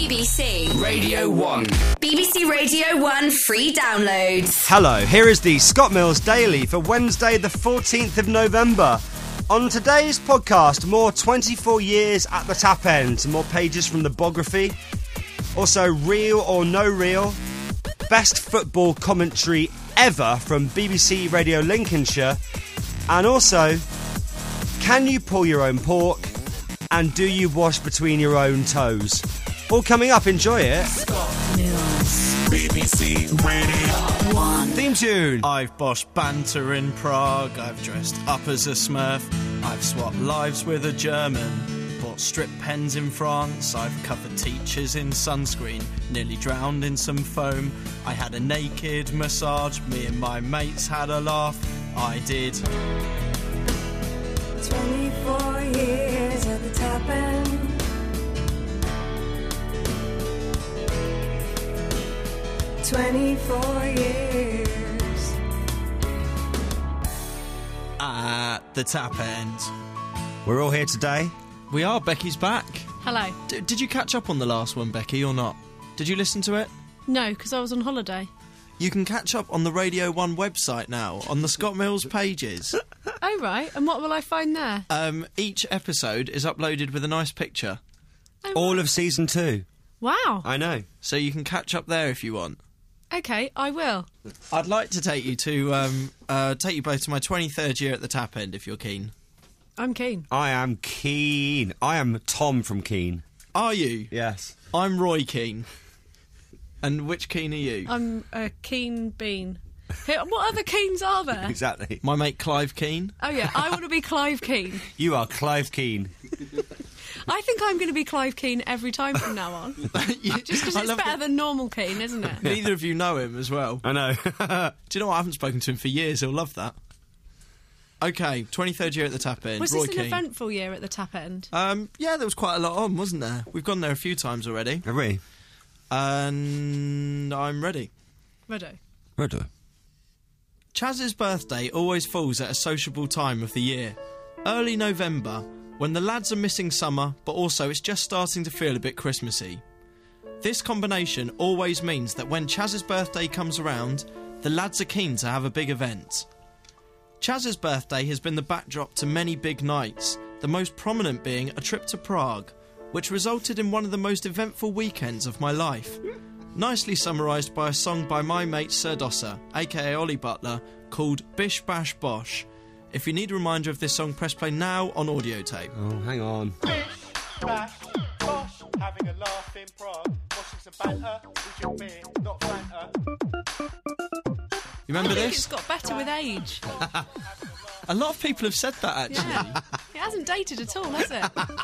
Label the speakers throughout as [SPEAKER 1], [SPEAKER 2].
[SPEAKER 1] BBC
[SPEAKER 2] Radio 1.
[SPEAKER 1] BBC Radio 1 free downloads.
[SPEAKER 3] Hello, here is the Scott Mills Daily for Wednesday the 14th of November. On today's podcast, more 24 years at the tap end, more pages from the biography, also real or no real, best football commentary ever from BBC Radio Lincolnshire, and also, can you pull your own pork, and do you wash between your own toes? All coming up, enjoy it.
[SPEAKER 1] Scott Mills.
[SPEAKER 2] BBC Radio
[SPEAKER 1] 1.
[SPEAKER 3] Theme tune.
[SPEAKER 4] I've boshed banter in Prague, I've dressed up as a Smurf, I've swapped lives with a German, bought strip pens in France, I've covered teachers in sunscreen, nearly drowned in some foam, I had a naked massage, me and my mates had a laugh, I did.
[SPEAKER 5] 24 years at the top end. "24 years.
[SPEAKER 4] At the tap end.
[SPEAKER 3] We're all here today.
[SPEAKER 4] We are, Becky's back.
[SPEAKER 6] Hello.
[SPEAKER 4] Did you catch up on the last one, Becky, or not? Did you listen to it?
[SPEAKER 6] No, because I was on holiday.
[SPEAKER 4] You can catch up on the Radio 1 website now, on the Scott Mills pages.
[SPEAKER 6] Oh, right. And what will I find there?
[SPEAKER 4] Each episode is uploaded with a nice picture,
[SPEAKER 6] Oh,
[SPEAKER 3] All of season 2.
[SPEAKER 6] wow.
[SPEAKER 3] I know.
[SPEAKER 4] so you can catch up there if you want.
[SPEAKER 6] Okay, I will.
[SPEAKER 4] I'd like to take you both to my 23rd year at the tap end, if you're keen.
[SPEAKER 6] I'm keen.
[SPEAKER 3] I am Keen. I am Tom from Keen.
[SPEAKER 4] Are you?
[SPEAKER 3] Yes.
[SPEAKER 4] I'm Roy Keane. And which Keane are you?
[SPEAKER 6] I'm a keen bean. What other Keens are there?
[SPEAKER 3] Exactly.
[SPEAKER 4] My mate Clive Keane.
[SPEAKER 6] Oh, yeah, I want to be Clive Keane.
[SPEAKER 3] You are Clive Keen.
[SPEAKER 6] I think I'm going to be Clive Keane every time from now on. Just because it's better than normal Keane, isn't it?
[SPEAKER 4] Neither of you know him as well.
[SPEAKER 3] I know.
[SPEAKER 4] Do you know what? I haven't spoken to him for years. He'll love that. Okay, 23rd year at the tap end.
[SPEAKER 6] Was
[SPEAKER 4] Roy
[SPEAKER 6] this an
[SPEAKER 4] Keane.
[SPEAKER 6] eventful year at the tap end?
[SPEAKER 4] Yeah, there was quite a lot on, wasn't there? We've gone there a few times already.
[SPEAKER 3] Have we?
[SPEAKER 4] And I'm ready.
[SPEAKER 6] Righto.
[SPEAKER 3] Righto.
[SPEAKER 4] Chaz's birthday always falls at a sociable time of the year. Early November, when the lads are missing summer, but also it's just starting to feel a bit Christmassy. This combination always means that when Chaz's birthday comes around, the lads are keen to have a big event. Chaz's birthday has been the backdrop to many big nights, the most prominent being a trip to Prague, which resulted in one of the most eventful weekends of my life. Nicely summarised by a song by my mate Sir Dosser, aka Ollie Butler, called Bish Bash Bosh. If you need a reminder of this song, press play now on audio tape.
[SPEAKER 3] Oh, hang on.
[SPEAKER 7] Bash, bosh, having a laugh in Prague, washing some banter, with your beer, not Fanta.
[SPEAKER 4] You remember
[SPEAKER 6] I think
[SPEAKER 4] this?
[SPEAKER 6] it's got better with age.
[SPEAKER 4] A lot of people have said that, actually.
[SPEAKER 6] Yeah. It hasn't dated at all, has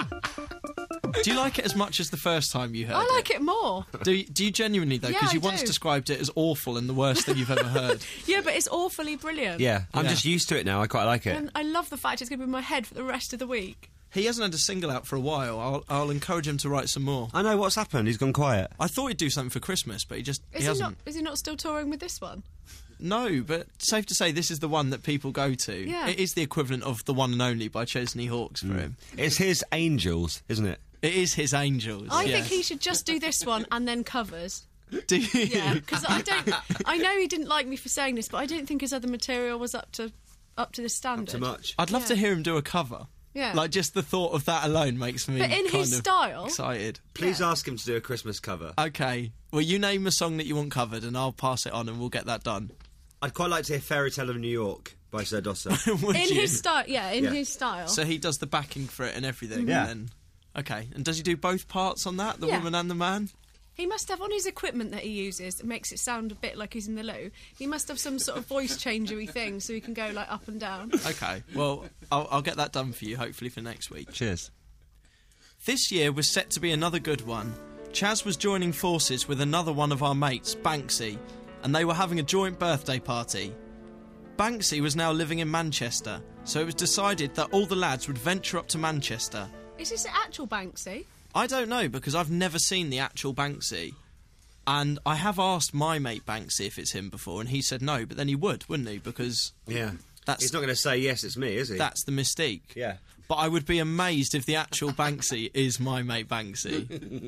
[SPEAKER 6] it?
[SPEAKER 4] Do you like it as much as the first time you heard
[SPEAKER 6] I like it more.
[SPEAKER 4] Do you genuinely, though?
[SPEAKER 6] Yeah,
[SPEAKER 4] Because you
[SPEAKER 6] I
[SPEAKER 4] once
[SPEAKER 6] do.
[SPEAKER 4] described it as awful and the worst thing you've ever heard.
[SPEAKER 6] Yeah, but it's awfully brilliant.
[SPEAKER 3] Yeah, I'm
[SPEAKER 4] Yeah.
[SPEAKER 3] just used to it now. I quite like it.
[SPEAKER 6] And I love the fact it's going to be in my head for the rest of the week.
[SPEAKER 4] He hasn't had a single out for a while. I'll encourage him to write some more.
[SPEAKER 3] I know what's happened. He's gone quiet.
[SPEAKER 4] I thought he'd do something for Christmas, but he hasn't.
[SPEAKER 6] Is he not still touring with this one?
[SPEAKER 4] No, but safe to say this is the one that people go to.
[SPEAKER 6] Yeah.
[SPEAKER 4] It is the equivalent of The One and Only by Chesney Hawkes for him.
[SPEAKER 3] It's his Angels, isn't it?
[SPEAKER 4] It is his Angels.
[SPEAKER 6] I
[SPEAKER 4] yeah.
[SPEAKER 6] think he should just do this one and then covers.
[SPEAKER 4] Do you?
[SPEAKER 6] Yeah, because I know he didn't like me for saying this, but I don't think his other material was up to this standard.
[SPEAKER 3] Too much.
[SPEAKER 4] I'd love to hear him do a cover.
[SPEAKER 6] Yeah.
[SPEAKER 4] Like, just the thought of that alone makes me
[SPEAKER 6] But in
[SPEAKER 4] kind
[SPEAKER 6] his
[SPEAKER 4] of
[SPEAKER 6] style?
[SPEAKER 4] excited.
[SPEAKER 3] Please ask him to do a Christmas cover.
[SPEAKER 4] Okay. Well, you name a song that you want covered and I'll pass it on and we'll get that done.
[SPEAKER 3] I'd quite like to hear Fairy Tale of New York by Sir Dosser.
[SPEAKER 4] Would
[SPEAKER 6] In
[SPEAKER 4] you?
[SPEAKER 6] his style, yeah, in
[SPEAKER 3] Yeah.
[SPEAKER 6] his style.
[SPEAKER 4] So he does the backing for it and everything.
[SPEAKER 3] Yeah.
[SPEAKER 4] And then, okay. And does he do both parts on that, the
[SPEAKER 6] Yeah.
[SPEAKER 4] woman and the man?
[SPEAKER 6] He must have on his equipment that he uses that makes it sound a bit like he's in the loo. He must have some sort of voice changery thing so he can go like up and down.
[SPEAKER 4] Okay. Well, I'll get that done for you, hopefully for next week.
[SPEAKER 3] Cheers.
[SPEAKER 4] This year was set to be another good one. Chaz was joining forces with another one of our mates, Banksy, and they were having a joint birthday party. Banksy was now living in Manchester, so it was decided that all the lads would venture up to Manchester.
[SPEAKER 6] Is this the actual Banksy?
[SPEAKER 4] I don't know, because I've never seen the actual Banksy. And I have asked my mate Banksy if it's him before, and he said no, but then he would, wouldn't he? Because
[SPEAKER 3] Yeah.
[SPEAKER 4] That's-
[SPEAKER 3] He's not going to say, yes, it's me, is he?
[SPEAKER 4] that's the mystique.
[SPEAKER 3] Yeah.
[SPEAKER 4] But I would be amazed if the actual Banksy is my mate Banksy.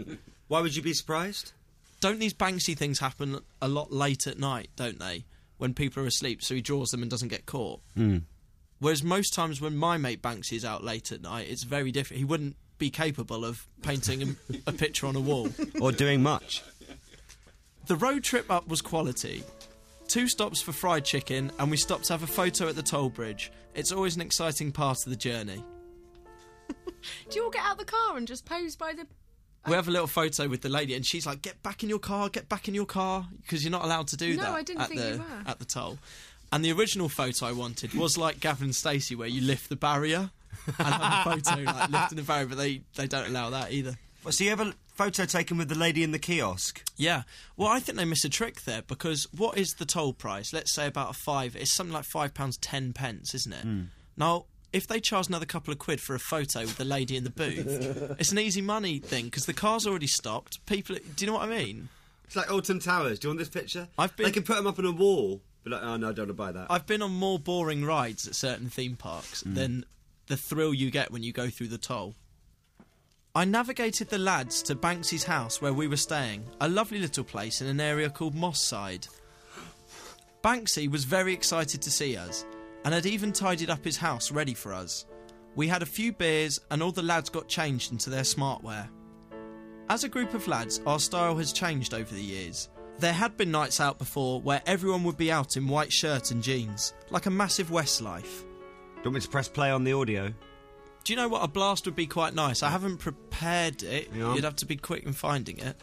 [SPEAKER 3] Why would you be surprised?
[SPEAKER 4] Don't these Banksy things happen a lot late at night, don't they? When people are asleep, so he draws them and doesn't get caught. Whereas most times when my mate Banksy is out late at night, it's very different. He wouldn't be capable of painting a picture on a wall.
[SPEAKER 3] Or doing much.
[SPEAKER 4] The road trip up was quality. 2 stops for fried chicken, and we stopped to have a photo at the toll bridge. It's always an exciting part of the journey.
[SPEAKER 6] Do you all get out the car and just pose by the...
[SPEAKER 4] We have a little photo with the lady, and she's like, get back in your car, because you're not allowed to do that
[SPEAKER 6] I didn't think you were.
[SPEAKER 4] at the toll. And the original photo I wanted was like Gavin and Stacey, where you lift the barrier and have a photo like lifting the barrier, but they don't allow that either.
[SPEAKER 3] Well, so you have a photo taken with the lady in the kiosk?
[SPEAKER 4] Yeah. Well, I think they miss a trick there, because what is the toll price? Let's say about a £5. It's something like £5.10, isn't it? Now, if they charge another couple of quid for a photo with the lady in the booth, it's an easy money thing, because the car's already stopped. People, do you know what I mean?
[SPEAKER 3] It's like Alton Towers. Do you want this picture? They can put them up on a wall. Be like, oh no, I don't want to buy that.
[SPEAKER 4] I've been on more boring rides at certain theme parks than the thrill you get when you go through the toll. I navigated the lads to Banksy's house where we were staying, a lovely little place in an area called Moss Side. Banksy was very excited to see us, and had even tidied up his house ready for us. We had a few beers, and all the lads got changed into their smartwear. As a group of lads, our style has changed over the years. There had been nights out before where everyone would be out in white shirt and jeans, like a massive Westlife.
[SPEAKER 3] Do you want me to press play on the audio?
[SPEAKER 4] Do you know what? A blast would be quite nice. I haven't prepared it.
[SPEAKER 3] Yeah.
[SPEAKER 4] You'd have to be quick in finding it.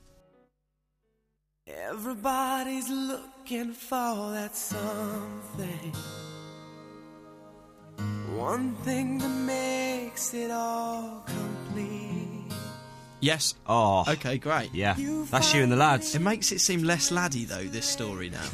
[SPEAKER 5] Everybody's looking for that something. One thing that makes it all complete.
[SPEAKER 4] Yes.
[SPEAKER 3] Oh.
[SPEAKER 4] Okay, great.
[SPEAKER 3] Yeah. That's you and the lads.
[SPEAKER 4] It makes it seem less laddie, though, this story now.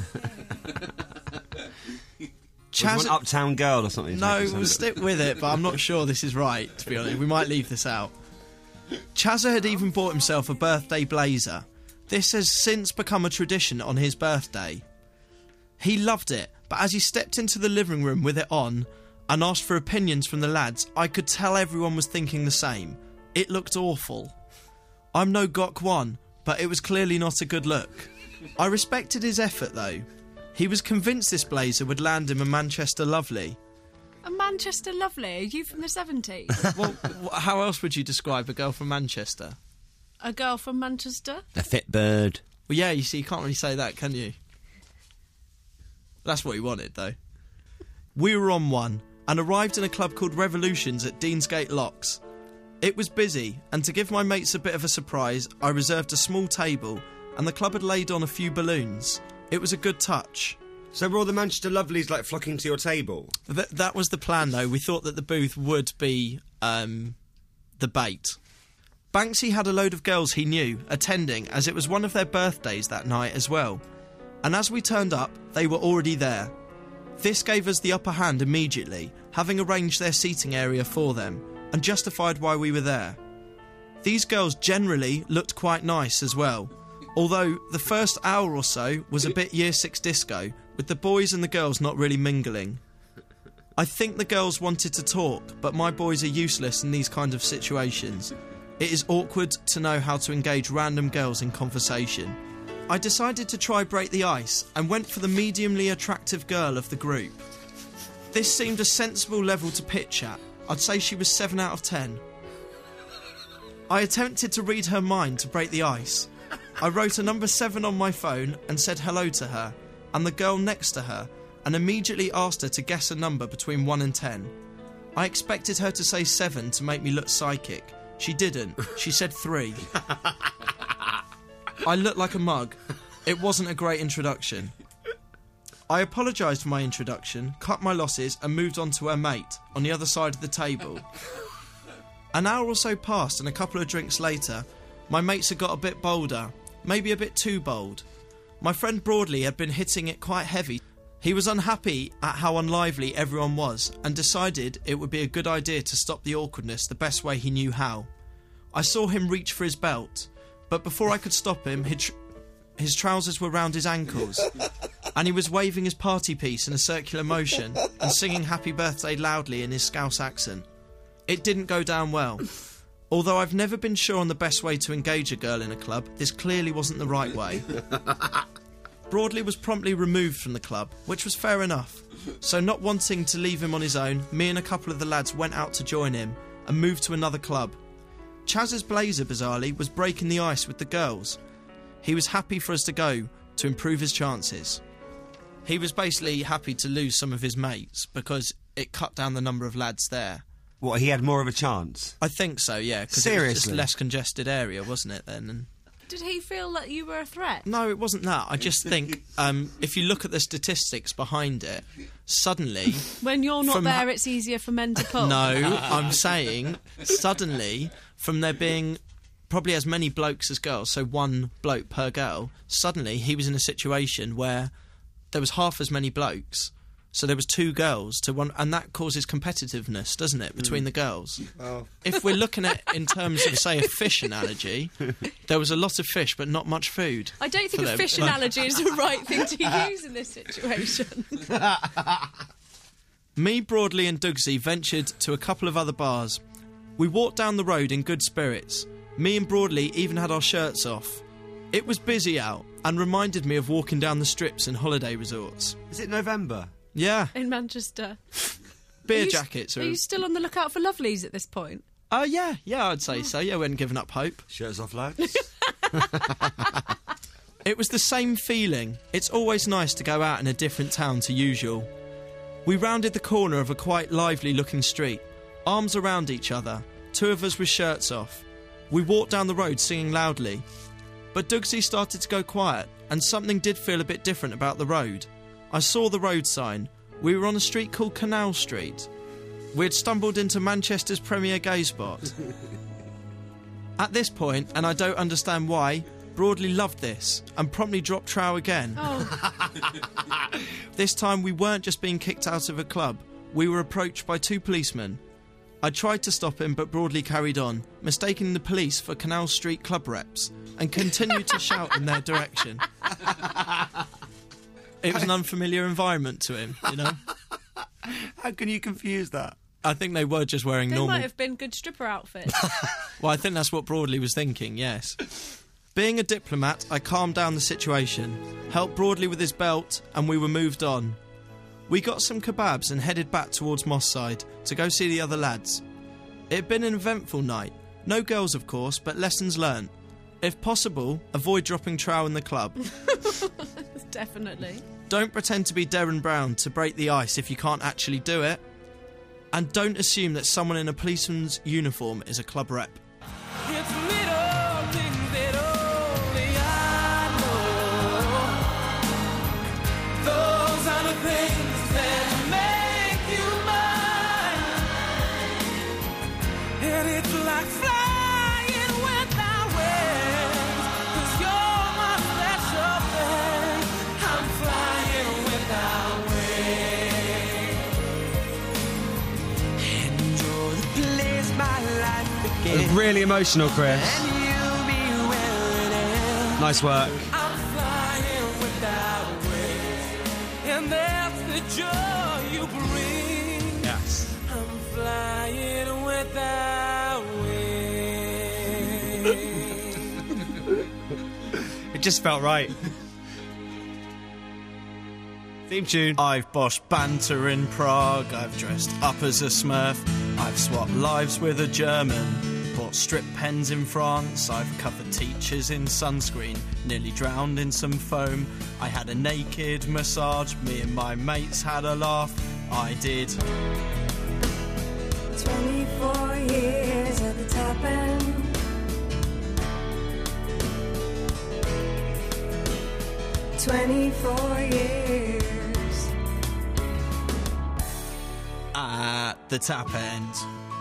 [SPEAKER 3] Was one Uptown Girl or something?
[SPEAKER 4] No, we'll stick with it, but I'm not sure this is right, to be honest. We might leave this out. Chazza had even bought himself a birthday blazer. This has since become a tradition on his birthday. He loved it, but as he stepped into the living room with it on and asked for opinions from the lads, I could tell everyone was thinking the same. It looked awful. I'm no Gok one, but it was clearly not a good look. I respected his effort, though. He was convinced this blazer would land him a Manchester lovely.
[SPEAKER 6] A Manchester lovely? Are you from the 70s?
[SPEAKER 4] Well, how else would you describe a girl from Manchester?
[SPEAKER 6] A girl from Manchester?
[SPEAKER 3] A fit bird.
[SPEAKER 4] Well, yeah, you see, you can't really say that, can you? That's what he wanted, though. We were on one, and arrived in a club called Revolutions at Deansgate Locks. It was busy, and to give my mates a bit of a surprise, I reserved a small table, and the club had laid on a few balloons. It was a good touch.
[SPEAKER 3] So were all the Manchester lovelies like flocking to your table?
[SPEAKER 4] That was the plan, though. We thought that the booth would be the bait. Banksy had a load of girls he knew attending, as it was one of their birthdays that night as well. And as we turned up, they were already there. This gave us the upper hand immediately, having arranged their seating area for them, and justified why we were there. These girls generally looked quite nice as well, although the first hour or so was a bit Year 6 disco, with the boys and the girls not really mingling. I think the girls wanted to talk, but my boys are useless in these kind of situations. It is awkward to know how to engage random girls in conversation. I decided to try break the ice and went for the mediumly attractive girl of the group. This seemed a sensible level to pitch at. I'd say she was 7 out of 10. I attempted to read her mind to break the ice. I wrote a number 7 on my phone and said hello to her, and the girl next to her, and immediately asked her to guess a number between 1 and 10. I expected her to say 7 to make me look psychic. She didn't. She said 3. I looked like a mug. It wasn't a great introduction. I apologised for my introduction, cut my losses, and moved on to her mate, on the other side of the table. An hour or so passed, and a couple of drinks later, my mates had got a bit bolder, maybe a bit too bold. My friend Broadley had been hitting it quite heavy. He was unhappy at how unlively everyone was, and decided it would be a good idea to stop the awkwardness the best way he knew how. I saw him reach for his belt, but before I could stop him, his trousers were round his ankles, and he was waving his party piece in a circular motion and singing happy birthday loudly in his Scouse accent. It didn't go down well. Although I've never been sure on the best way to engage a girl in a club, this clearly wasn't the right way. Broadley was promptly removed from the club, which was fair enough. So not wanting to leave him on his own, me and a couple of the lads went out to join him and moved to another club. Chaz's blazer, bizarrely, was breaking the ice with the girls. He was happy for us to go to improve his chances. He was basically happy to lose some of his mates because it cut down the number of lads there.
[SPEAKER 3] What, he had more of a chance?
[SPEAKER 4] I think so, yeah. 'Cause it was just
[SPEAKER 3] Seriously?
[SPEAKER 4] a less congested area, wasn't it, then? And
[SPEAKER 6] Did he feel that you were a threat?
[SPEAKER 4] no, it wasn't that. I just think if you look at the statistics behind it, suddenly...
[SPEAKER 6] When you're not
[SPEAKER 4] From
[SPEAKER 6] there,
[SPEAKER 4] ha-
[SPEAKER 6] it's easier for men to pull.
[SPEAKER 4] No, I'm saying suddenly, from there being probably as many blokes as girls, so one bloke per girl, suddenly he was in a situation where there was half as many blokes, so there was two girls to one, and that causes competitiveness, doesn't it, between the girls?
[SPEAKER 3] Oh.
[SPEAKER 4] If we're looking at in terms of, say, a fish analogy, there was a lot of fish but not much food.
[SPEAKER 6] I don't think
[SPEAKER 4] for
[SPEAKER 6] a
[SPEAKER 4] them.
[SPEAKER 6] fish analogy is the right thing to use in this situation.
[SPEAKER 4] Me, Broadley and Dugsy ventured to a couple of other bars. We walked down the road in good spirits. Me and Broadley even had our shirts off. It was busy out and reminded me of walking down the strips in holiday resorts.
[SPEAKER 3] Is it November?
[SPEAKER 4] Yeah,
[SPEAKER 6] In Manchester.
[SPEAKER 4] beer
[SPEAKER 6] Are you-
[SPEAKER 4] jackets.
[SPEAKER 6] Are you still on the lookout for lovelies at this point?
[SPEAKER 4] Yeah, I'd say so. Yeah, we hadn't given up hope.
[SPEAKER 3] Shirts off, lads.
[SPEAKER 4] It was the same feeling. It's always nice to go out in a different town to usual. We rounded the corner of a quite lively looking street, arms around each other, two of us with shirts off. We walked down the road singing loudly. But Dugsy started to go quiet, and something did feel a bit different about the road. I saw the road sign. We were on a street called Canal Street. We had stumbled into Manchester's premier gay spot. At this point, and I don't understand why, Broadley loved this and promptly dropped trow again.
[SPEAKER 6] Oh,
[SPEAKER 4] This time we weren't just being kicked out of a club, we were approached by two policemen. I tried to stop him, but Broadley carried on, mistaking the police for Canal Street club reps, and continued to shout in their direction. It was an unfamiliar environment to him, you know?
[SPEAKER 3] How can you confuse that?
[SPEAKER 4] I think they were just wearing
[SPEAKER 6] they
[SPEAKER 4] normal...
[SPEAKER 6] might have been good stripper outfits.
[SPEAKER 4] Well, I think that's what Broadley was thinking, yes. Being a diplomat, I calmed down the situation, helped Broadley with his belt, and we were moved on. We got some kebabs and headed back towards Moss Side to go see the other lads. It had been an eventful night. No girls, of course, but lessons learnt. If possible, avoid dropping trow in the club.
[SPEAKER 6] Definitely.
[SPEAKER 4] Don't pretend to be Darren Brown to break the ice if you can't actually do it. And don't assume that someone in a policeman's uniform is a club rep.
[SPEAKER 5] It's little things that only I know. Those are the things that make you mine. And it's like flying without wings. 'Cause you're my special thing. I'm flying without wings. And you're the place my life began.
[SPEAKER 3] Really emotional, Chris. Nice work.
[SPEAKER 5] I'm flying without wings, and that's the joy you bring.
[SPEAKER 3] Yes.
[SPEAKER 5] I'm flying without wings.
[SPEAKER 3] It just felt right. Theme tune.
[SPEAKER 4] I've boshed banter in Prague, I've dressed up as a Smurf, I've swapped lives with a German, bought strip pens in France, I've covered teachers in sunscreen, nearly drowned in some foam, I had a naked massage, me and my mates had a laugh, I did.
[SPEAKER 8] 24 years at the top end. "24 years."
[SPEAKER 4] At the tap end.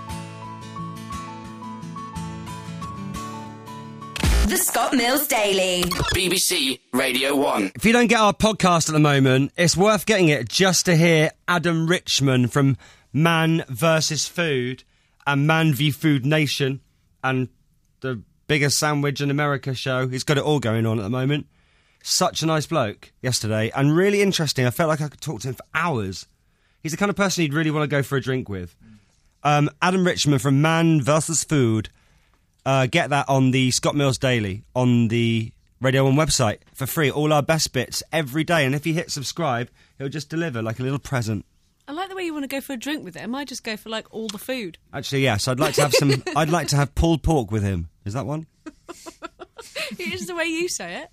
[SPEAKER 1] The Scott Mills Daily.
[SPEAKER 2] BBC Radio 1.
[SPEAKER 3] If you don't get our podcast at the moment, it's worth getting it just to hear Adam Richman from Man vs. Food and Man v Food Nation and the biggest sandwich in America show. He's got it all going on at the moment. Such a nice bloke yesterday and really interesting. I felt like I could talk to him for hours. He's the kind of person you'd really want to go for a drink with. Adam Richman from Man vs. Food get that on the Scott Mills Daily on the Radio 1 website for free. All our best bits every day. And if you hit subscribe, he'll just deliver like a little present.
[SPEAKER 6] I like the way you want to go for a drink with it. I might just go for like all the food.
[SPEAKER 3] Actually, yes. I'd like to have some. I'd like to have pulled pork with him. Is that one?
[SPEAKER 6] It is the way you say it.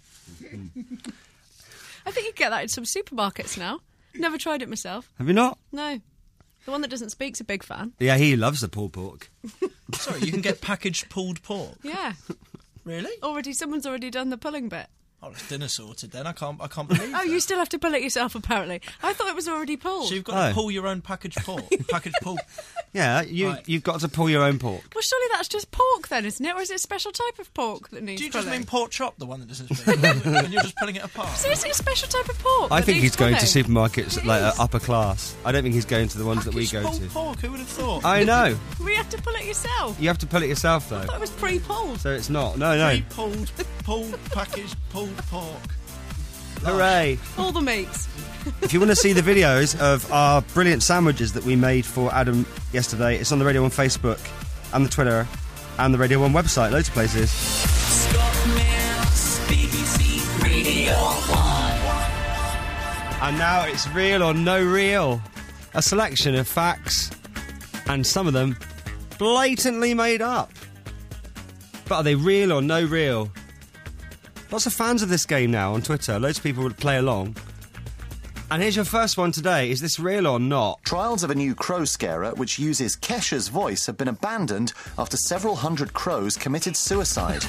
[SPEAKER 6] I think you get that in some supermarkets now. Never tried it myself.
[SPEAKER 3] Have you not?
[SPEAKER 6] No. The one that doesn't speak's a big fan.
[SPEAKER 3] Yeah, he loves the pulled pork.
[SPEAKER 4] Sorry, you can get packaged pulled pork.
[SPEAKER 6] Yeah.
[SPEAKER 4] Really?
[SPEAKER 6] Someone's already done the pulling bit.
[SPEAKER 4] Oh, it's dinner sorted then. I can't believe
[SPEAKER 6] Oh, you still have to pull it yourself, apparently. I thought it was already pulled.
[SPEAKER 4] So you've got to pull your own packaged pork. Packaged pork.
[SPEAKER 3] Yeah, you've got to pull your own pork.
[SPEAKER 6] Well, surely that's just pork then, isn't it? Or is it a special type of pork that needs
[SPEAKER 4] Do you
[SPEAKER 6] pulling?
[SPEAKER 4] just mean pork chop, the one that doesn't speak? And you're just pulling it apart?
[SPEAKER 6] So is it a special type of pork?
[SPEAKER 3] I
[SPEAKER 6] that
[SPEAKER 3] think
[SPEAKER 6] needs
[SPEAKER 3] he's going to
[SPEAKER 6] pulling?
[SPEAKER 3] supermarkets like upper class. I don't think he's going to the ones that we go
[SPEAKER 4] Packaged
[SPEAKER 3] to.
[SPEAKER 4] pulled pork, who would have thought?
[SPEAKER 3] I know.
[SPEAKER 6] We have to pull it yourself.
[SPEAKER 3] You have to pull it yourself, though.
[SPEAKER 6] I thought it was pre-pulled.
[SPEAKER 3] So it's not. No.
[SPEAKER 4] Pulled, packaged pulled pork.
[SPEAKER 3] Hooray.
[SPEAKER 6] All the meats.
[SPEAKER 3] If you want to see the videos of our brilliant sandwiches that we made for Adam yesterday, it's on the Radio 1 Facebook and the Twitter and the Radio 1 website. Loads of places.
[SPEAKER 2] Scott Mills, BBC Radio 1.
[SPEAKER 3] And now it's Real or No Real. A selection of facts, and some of them blatantly made up. But are they real or no real? Lots of fans of this game now on Twitter. Loads of people would play along. And here's your first one today. Is this real or not?
[SPEAKER 9] Trials of a new crow scarer, which uses Kesha's voice, have been abandoned after several hundred crows committed suicide.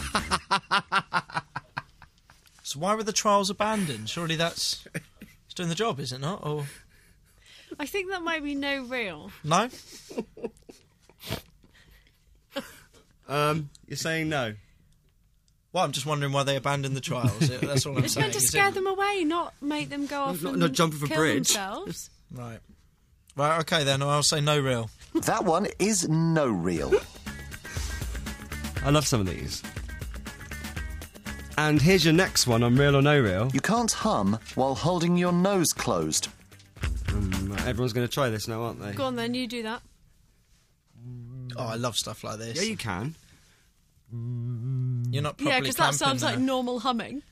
[SPEAKER 4] So why were the trials abandoned? Surely that's... It's doing the job, is it not? Or
[SPEAKER 6] I think that might be no real.
[SPEAKER 4] no?
[SPEAKER 3] You're saying no?
[SPEAKER 4] Well, I'm just wondering why they abandoned the trials. That's all I'm
[SPEAKER 6] It's
[SPEAKER 4] saying.
[SPEAKER 6] meant to
[SPEAKER 4] Is
[SPEAKER 6] scare
[SPEAKER 4] it-
[SPEAKER 6] them away, not make them go off and
[SPEAKER 3] not jump off a
[SPEAKER 6] kill
[SPEAKER 3] bridge.
[SPEAKER 6] themselves.
[SPEAKER 4] Right. Right, okay then, I'll say no real.
[SPEAKER 9] That one is no real.
[SPEAKER 3] I love some of these. And here's your next one on Real or No Real.
[SPEAKER 9] You can't hum while holding your nose closed.
[SPEAKER 3] Everyone's going to try this now, aren't they?
[SPEAKER 6] Go on then, you do that.
[SPEAKER 4] Oh, I love stuff like this.
[SPEAKER 3] Yeah, you can.
[SPEAKER 4] You're not properly
[SPEAKER 6] Yeah, because that
[SPEAKER 4] clamping
[SPEAKER 6] sounds like
[SPEAKER 4] there.
[SPEAKER 6] normal humming.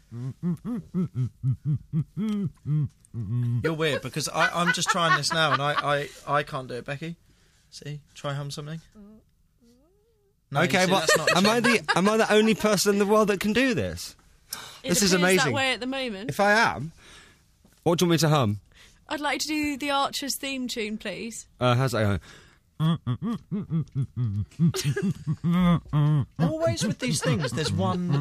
[SPEAKER 4] You're weird because I'm just trying this now and I can't do it, Becky. See? Try hum something. No,
[SPEAKER 3] Okay,
[SPEAKER 4] you see,
[SPEAKER 3] well,
[SPEAKER 4] that's not
[SPEAKER 3] am I the only person in the world that can do this?
[SPEAKER 6] It
[SPEAKER 3] This is
[SPEAKER 6] appears
[SPEAKER 3] amazing.
[SPEAKER 6] that way at the moment.
[SPEAKER 3] If I am, what do you want me to hum?
[SPEAKER 6] I'd like to do the Archers theme tune, please.
[SPEAKER 3] How's that going?
[SPEAKER 4] Always with these things, there's one...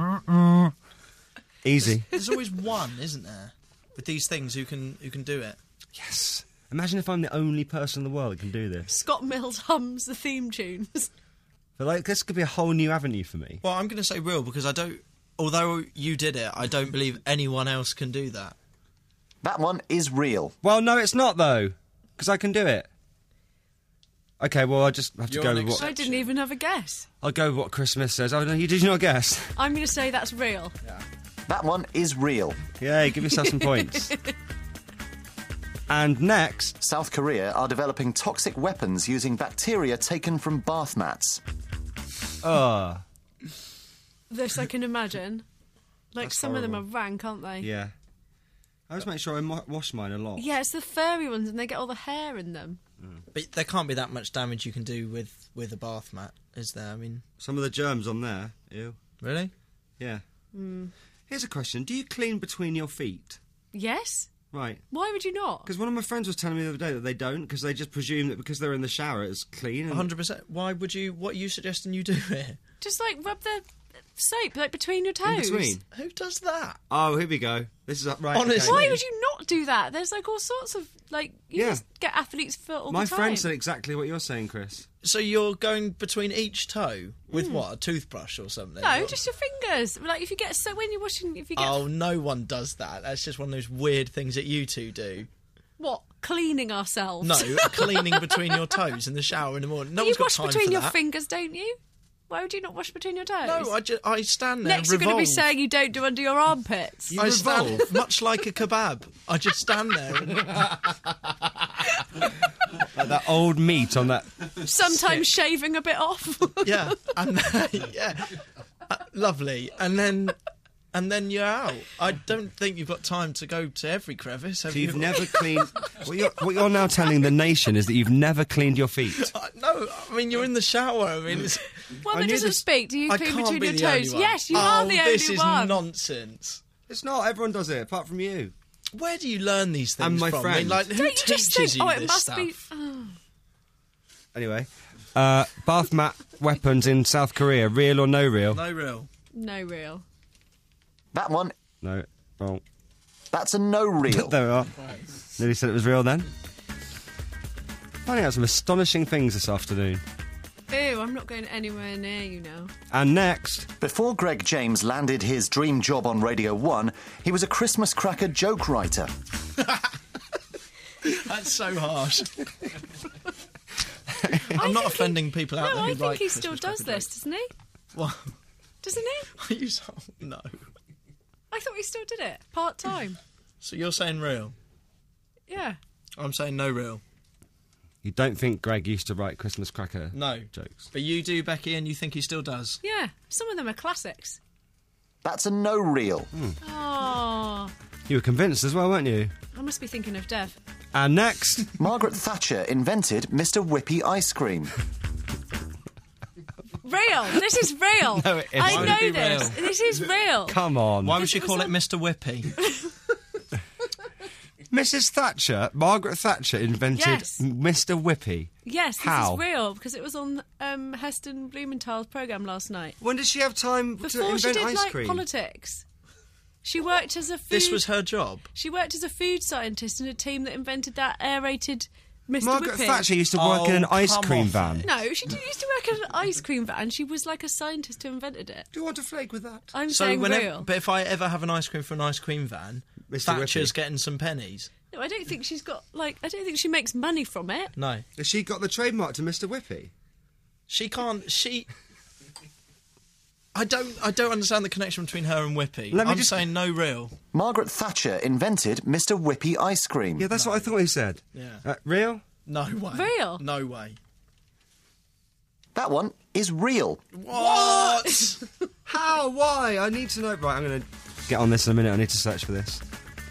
[SPEAKER 3] Easy.
[SPEAKER 4] There's always one, isn't there? With these things who can do it.
[SPEAKER 3] Yes. Imagine if I'm the only person in the world that can do this.
[SPEAKER 6] Scott Mills hums the theme tunes.
[SPEAKER 3] But like, this could be a whole new avenue for me.
[SPEAKER 4] Well, I'm going to say real because I don't... Although you did it, I don't believe anyone else can do that.
[SPEAKER 9] That one is real.
[SPEAKER 3] Well, no, it's not though, because I can do it. Okay, well, I just have to
[SPEAKER 4] You're
[SPEAKER 3] go
[SPEAKER 4] an
[SPEAKER 3] with what
[SPEAKER 6] I didn't even have a guess.
[SPEAKER 3] I'll go with what Chris Smith says. Oh no, you did not guess.
[SPEAKER 6] I'm going to say that's real.
[SPEAKER 9] That one is real.
[SPEAKER 3] Yeah, give yourself some points. And next,
[SPEAKER 9] South Korea are developing toxic weapons using bacteria taken from bath mats.
[SPEAKER 6] This I can imagine. Like,
[SPEAKER 3] That's
[SPEAKER 6] some of them are
[SPEAKER 3] horrible.
[SPEAKER 6] rank, aren't they?
[SPEAKER 3] yeah. I always make sure I wash mine a lot.
[SPEAKER 6] Yeah, it's the furry ones and they get all the hair in them.
[SPEAKER 4] But there can't be that much damage you can do with a bath mat, is there? I mean,
[SPEAKER 3] Some of the germs on there. Ew.
[SPEAKER 4] really?
[SPEAKER 3] Yeah. Here's a question: do you clean between your feet?
[SPEAKER 6] Yes?
[SPEAKER 3] Right.
[SPEAKER 6] Why would you not?
[SPEAKER 3] Because one of my friends was telling me the other day that they don't, because they just presume that because they're in the shower it's clean. And
[SPEAKER 4] 100%. Why would you... What are you suggesting you do here?
[SPEAKER 6] Just, like, rub the soap, like, between your toes.
[SPEAKER 3] in between.
[SPEAKER 4] Who does that?
[SPEAKER 3] Oh, here we go. This is right.
[SPEAKER 4] Honestly.
[SPEAKER 3] okay.
[SPEAKER 6] Why would you not do that? There's, like, all sorts of, like... You
[SPEAKER 3] Yeah.
[SPEAKER 6] just get athlete's foot all
[SPEAKER 3] My
[SPEAKER 6] the time.
[SPEAKER 3] friend said exactly what you're saying, Chris.
[SPEAKER 4] So you're going between each toe with what? A toothbrush or something?
[SPEAKER 6] No,
[SPEAKER 4] What?
[SPEAKER 6] just your fingers. Like, if you get... So when you're washing... If you get...
[SPEAKER 4] Oh, no one does that. That's just one of those weird things that you two do.
[SPEAKER 6] What? Cleaning ourselves?
[SPEAKER 4] No, cleaning between your toes in the shower in the morning. No
[SPEAKER 6] you
[SPEAKER 4] one's got
[SPEAKER 6] wash
[SPEAKER 4] time
[SPEAKER 6] between
[SPEAKER 4] for
[SPEAKER 6] your
[SPEAKER 4] that.
[SPEAKER 6] fingers, don't you? Why would you not wash between your toes?
[SPEAKER 4] No, I stand there.
[SPEAKER 6] Next, you're going to be
[SPEAKER 4] revolve.
[SPEAKER 6] saying you don't do under your armpits.
[SPEAKER 4] I stand much like a kebab. I just stand there. And
[SPEAKER 3] Like that old meat on that.
[SPEAKER 6] Sometimes shaving a bit off.
[SPEAKER 4] Yeah, and lovely, and then you're out. I don't think you've got time to go to every crevice. Have
[SPEAKER 3] So
[SPEAKER 4] you?
[SPEAKER 3] you've never cleaned. What you're now telling the nation is that you've never cleaned your feet.
[SPEAKER 4] No, I mean you're in the shower. I mean, it's.
[SPEAKER 6] One
[SPEAKER 4] I
[SPEAKER 6] that
[SPEAKER 4] knew
[SPEAKER 6] doesn't
[SPEAKER 4] this-
[SPEAKER 6] speak. Do you
[SPEAKER 4] I
[SPEAKER 6] clean
[SPEAKER 4] can't
[SPEAKER 6] between
[SPEAKER 4] be
[SPEAKER 6] your
[SPEAKER 4] the only
[SPEAKER 6] toes?
[SPEAKER 4] one.
[SPEAKER 6] Yes, you are the only
[SPEAKER 4] This is
[SPEAKER 6] one.
[SPEAKER 4] nonsense.
[SPEAKER 3] It's not. Everyone does it, apart from you.
[SPEAKER 4] Where do you learn these things
[SPEAKER 3] And my
[SPEAKER 4] from? I mean,
[SPEAKER 3] friend.
[SPEAKER 4] like, who
[SPEAKER 6] Don't you
[SPEAKER 4] teaches
[SPEAKER 6] just think?
[SPEAKER 4] you
[SPEAKER 6] Oh, it
[SPEAKER 4] this
[SPEAKER 6] must
[SPEAKER 4] stuff?
[SPEAKER 6] be. Oh.
[SPEAKER 3] Anyway, bath mat weapons in South Korea, real or no real?
[SPEAKER 4] No real.
[SPEAKER 6] No real.
[SPEAKER 9] That one,
[SPEAKER 3] No. Wrong.
[SPEAKER 9] that's a no real.
[SPEAKER 3] There we are. Nearly said it was real then. Finding out some astonishing things this afternoon.
[SPEAKER 6] Ew, I'm not going anywhere near you now.
[SPEAKER 3] And next,
[SPEAKER 9] Before Greg James landed his dream job on Radio 1, he was a Christmas cracker joke writer.
[SPEAKER 4] That's so harsh. I'm not offending people out
[SPEAKER 6] No,
[SPEAKER 4] there
[SPEAKER 6] I
[SPEAKER 4] who
[SPEAKER 6] think
[SPEAKER 4] like
[SPEAKER 6] he still
[SPEAKER 4] Christmas
[SPEAKER 6] does
[SPEAKER 4] cracker
[SPEAKER 6] this, doesn't he?
[SPEAKER 4] What?
[SPEAKER 6] Doesn't he?
[SPEAKER 4] Are you so... No.
[SPEAKER 6] I thought he still did it part time.
[SPEAKER 4] So you're saying real?
[SPEAKER 6] Yeah.
[SPEAKER 4] I'm saying no real.
[SPEAKER 3] you don't think Greg used to write Christmas cracker
[SPEAKER 4] No.
[SPEAKER 3] jokes?
[SPEAKER 4] But you do, Becky, and you think he still does?
[SPEAKER 6] Yeah. Some of them are classics.
[SPEAKER 9] That's a no real.
[SPEAKER 6] Oh,
[SPEAKER 3] You were convinced as well, weren't you?
[SPEAKER 6] I must be thinking of Dev.
[SPEAKER 3] And next,
[SPEAKER 9] Margaret Thatcher invented Mr. Whippy ice cream.
[SPEAKER 6] Real. This is real.
[SPEAKER 3] No, it isn't.
[SPEAKER 6] I
[SPEAKER 4] Why would
[SPEAKER 6] know
[SPEAKER 4] it be
[SPEAKER 6] this.
[SPEAKER 4] real?
[SPEAKER 6] This is real.
[SPEAKER 3] come on.
[SPEAKER 4] Why would
[SPEAKER 6] Because
[SPEAKER 4] she
[SPEAKER 6] it was
[SPEAKER 4] call it
[SPEAKER 6] on-
[SPEAKER 4] Mr. Whippy?
[SPEAKER 3] Mrs. Thatcher, Margaret Thatcher invented
[SPEAKER 6] Yes.
[SPEAKER 3] Mr. Whippy.
[SPEAKER 6] Yes, this
[SPEAKER 3] How?
[SPEAKER 6] is real because it was on Heston Blumenthal's programme last night.
[SPEAKER 3] When did she have time to
[SPEAKER 6] Before
[SPEAKER 3] invent
[SPEAKER 6] she did
[SPEAKER 3] ice
[SPEAKER 6] like
[SPEAKER 3] cream?
[SPEAKER 6] politics. She worked as a food.
[SPEAKER 4] This was her job.
[SPEAKER 6] She worked as a food scientist in a team that invented that aerated Mr.
[SPEAKER 3] Margaret
[SPEAKER 6] Whippy.
[SPEAKER 3] Thatcher used to work in an
[SPEAKER 4] Oh,
[SPEAKER 3] ice
[SPEAKER 4] come
[SPEAKER 3] cream
[SPEAKER 4] off
[SPEAKER 3] van.
[SPEAKER 6] No, she used to work in an ice cream van. She was like a scientist who invented it.
[SPEAKER 3] Do you want to flake with that?
[SPEAKER 6] I'm
[SPEAKER 4] So
[SPEAKER 6] saying
[SPEAKER 4] whenever,
[SPEAKER 6] real.
[SPEAKER 4] but if I ever have an ice cream from an ice cream van,
[SPEAKER 3] Mr.
[SPEAKER 4] Thatcher's
[SPEAKER 3] Whippy.
[SPEAKER 4] getting some pennies.
[SPEAKER 6] No, I don't think she's got like. I don't think she makes money from it.
[SPEAKER 4] No,
[SPEAKER 3] Has she got the trademark to Mr. Whippy?
[SPEAKER 4] she can't. She. I don't understand the connection between her and Whippy.
[SPEAKER 3] Let me
[SPEAKER 4] I'm
[SPEAKER 3] just-
[SPEAKER 4] saying no real.
[SPEAKER 9] Margaret Thatcher invented Mr. Whippy ice cream.
[SPEAKER 3] Yeah, that's what I thought he said.
[SPEAKER 4] Yeah.
[SPEAKER 3] Real?
[SPEAKER 4] No way.
[SPEAKER 6] Real?
[SPEAKER 4] No way.
[SPEAKER 9] That one is real.
[SPEAKER 4] What?
[SPEAKER 3] How? Why? I need to know. Right, I'm going to get on this in a minute. I need to search for this.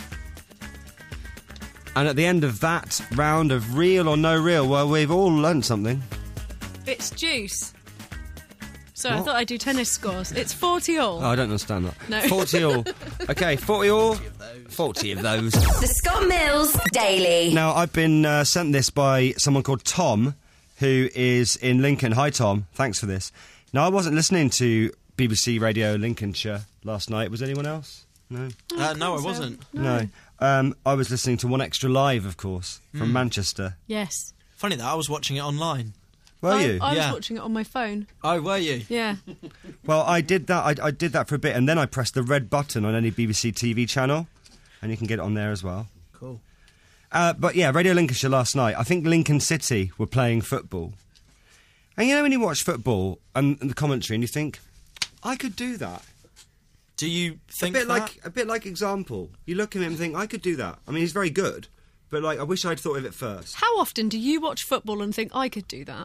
[SPEAKER 3] And at the end of that round of real or no real, well, we've all learnt something.
[SPEAKER 6] It's juice. So I
[SPEAKER 3] What?
[SPEAKER 6] thought I'd do tennis scores. It's 40 all.
[SPEAKER 3] Oh, I don't understand that.
[SPEAKER 6] No.
[SPEAKER 3] 40 all. Okay, 40 all. 40 of those.
[SPEAKER 1] The Scott Mills Daily.
[SPEAKER 3] Now, I've been sent this by someone called Tom, who is in Lincoln. Hi, Tom. Thanks for this. Now, I wasn't listening to BBC Radio Lincolnshire last night. Was anyone else? No?
[SPEAKER 4] No, I wasn't.
[SPEAKER 3] No. I was listening to One Extra Live, of course, from Manchester.
[SPEAKER 6] Yes.
[SPEAKER 4] Funny that I was watching it online.
[SPEAKER 3] Were you?
[SPEAKER 6] I was
[SPEAKER 4] Yeah.
[SPEAKER 6] watching it on my phone.
[SPEAKER 4] Oh, were you?
[SPEAKER 6] Yeah.
[SPEAKER 3] Well, I did that. I did that for a bit, and then I pressed the red button on any BBC TV channel, and you can get it on there as well.
[SPEAKER 4] Cool.
[SPEAKER 3] But yeah, Radio Lincolnshire last night. I think Lincoln City were playing football, and you know when you watch football and the commentary, and you think, I could do that.
[SPEAKER 4] Do you
[SPEAKER 3] A
[SPEAKER 4] think
[SPEAKER 3] bit
[SPEAKER 4] that?
[SPEAKER 3] like example. You look at him and think, I could do that. I mean, he's very good, but like, I wish I'd thought of it first.
[SPEAKER 6] How often do you watch football and think I could do that?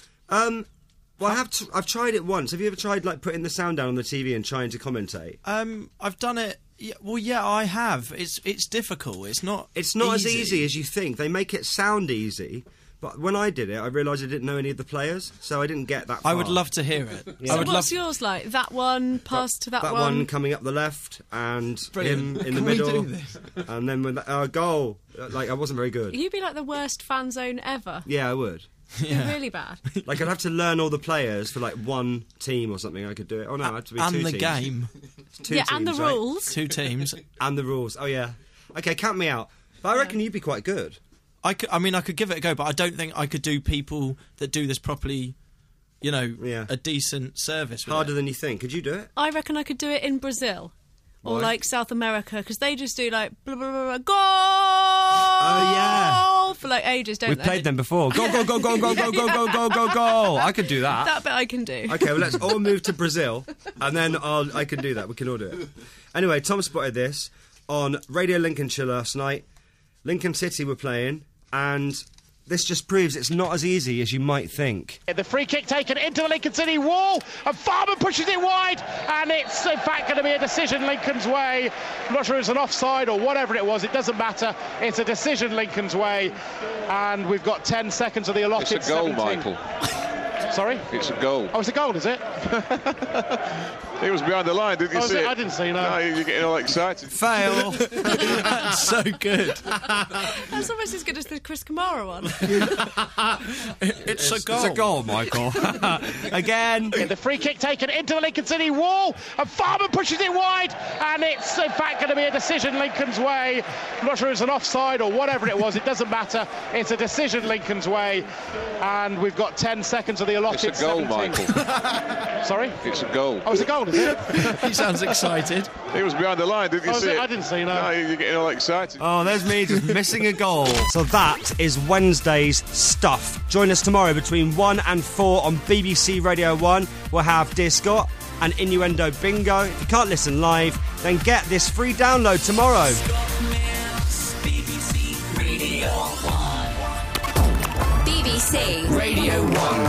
[SPEAKER 3] Well, I've tried it once. Have you ever tried like putting the sound down on the TV and trying to commentate?
[SPEAKER 4] I've done it. Yeah, well, yeah, I have. It's difficult. It's not.
[SPEAKER 3] It's not as easy as you think. They make it sound easy, but when I did it, I realised I didn't know any of the players, so I didn't get that far.
[SPEAKER 4] I would love to hear it.
[SPEAKER 3] Yeah.
[SPEAKER 4] I
[SPEAKER 6] So
[SPEAKER 4] would
[SPEAKER 6] what's
[SPEAKER 4] love.
[SPEAKER 6] yours like? That one, pass to that
[SPEAKER 3] that one coming up the left, and
[SPEAKER 4] Brilliant.
[SPEAKER 3] him in the
[SPEAKER 4] Can we
[SPEAKER 3] middle,
[SPEAKER 4] do this?
[SPEAKER 3] and then with a goal. Like I wasn't very good.
[SPEAKER 6] You'd be like the worst fan zone ever.
[SPEAKER 3] Yeah, I would.
[SPEAKER 6] You're really bad.
[SPEAKER 3] Like I'd have to learn all the players for like one team or something. I could do it. Oh no, I had to be
[SPEAKER 4] and
[SPEAKER 3] two
[SPEAKER 4] the
[SPEAKER 3] teams.
[SPEAKER 4] game,
[SPEAKER 3] Two
[SPEAKER 6] yeah,
[SPEAKER 3] teams,
[SPEAKER 6] and the
[SPEAKER 3] right?
[SPEAKER 6] rules.
[SPEAKER 4] 2 teams.
[SPEAKER 3] And the rules. Oh yeah. Okay, count me out. But I reckon you'd be quite good.
[SPEAKER 4] I could give it a go, but I don't think I could do people that do this properly. You know,
[SPEAKER 3] Yeah.
[SPEAKER 4] a decent service. With
[SPEAKER 3] Harder
[SPEAKER 4] it.
[SPEAKER 3] than you think. Could you do it?
[SPEAKER 6] I reckon I could do it in Brazil. Or
[SPEAKER 3] Why?
[SPEAKER 6] like South America, because they just do like blah, blah, blah, blah, goal
[SPEAKER 3] yeah.
[SPEAKER 6] for like ages, don't
[SPEAKER 3] We've
[SPEAKER 6] they?
[SPEAKER 3] played them before. Go, go, go, go, go, go, go, go, go, go, go. I could do that.
[SPEAKER 6] That bit I can do.
[SPEAKER 3] Okay, well, let's all move to Brazil, and then I can do that. We can all do it. Anyway, Tom spotted this on Radio Lincolnshire last night. Lincoln City were playing, And this just proves it's not as easy as you might think.
[SPEAKER 7] The free kick taken into the Lincoln City wall, and Farman pushes it wide, and it's in fact going to be a decision Lincoln's way. I'm not sure it's an offside or whatever it was, it doesn't matter. It's a decision Lincoln's way, and we've got 10 seconds of the allotted.
[SPEAKER 10] It's a goal,
[SPEAKER 7] 17.
[SPEAKER 10] Michael.
[SPEAKER 7] Sorry?
[SPEAKER 10] It's a goal.
[SPEAKER 7] Oh, it's a goal, is it?
[SPEAKER 10] It was behind the line, didn't you see it?
[SPEAKER 7] I didn't see, no.
[SPEAKER 10] No, you're getting all excited.
[SPEAKER 3] Fail.
[SPEAKER 4] That's so good.
[SPEAKER 6] That's almost as good as the Chris Kamara one.
[SPEAKER 4] It's a goal.
[SPEAKER 3] It's a goal, Michael. Again.
[SPEAKER 7] The free kick taken into the Lincoln City wall, and Farman pushes it wide, and it's in fact going to be a decision Lincoln's way. I'm not sure it's an offside or whatever it was, it doesn't matter. It's a decision Lincoln's way, and we've got 10 seconds of the allotted.
[SPEAKER 10] It's a goal,
[SPEAKER 7] 17.
[SPEAKER 10] Michael.
[SPEAKER 7] Sorry?
[SPEAKER 10] It's a goal.
[SPEAKER 7] Oh, it's a goal, is it?
[SPEAKER 4] He sounds excited.
[SPEAKER 10] It was behind the line, didn't you see it?
[SPEAKER 7] I didn't see, no.
[SPEAKER 10] No, you're getting all excited.
[SPEAKER 3] Oh, there's me just missing a goal. So that is Wednesday's stuff. Join us tomorrow between 1 and 4 on BBC Radio 1. We'll have Dear Scott and Innuendo Bingo. If you can't listen live, then get this free download tomorrow.
[SPEAKER 2] Scott Mills, BBC Radio 1.
[SPEAKER 1] BBC
[SPEAKER 2] Radio 1.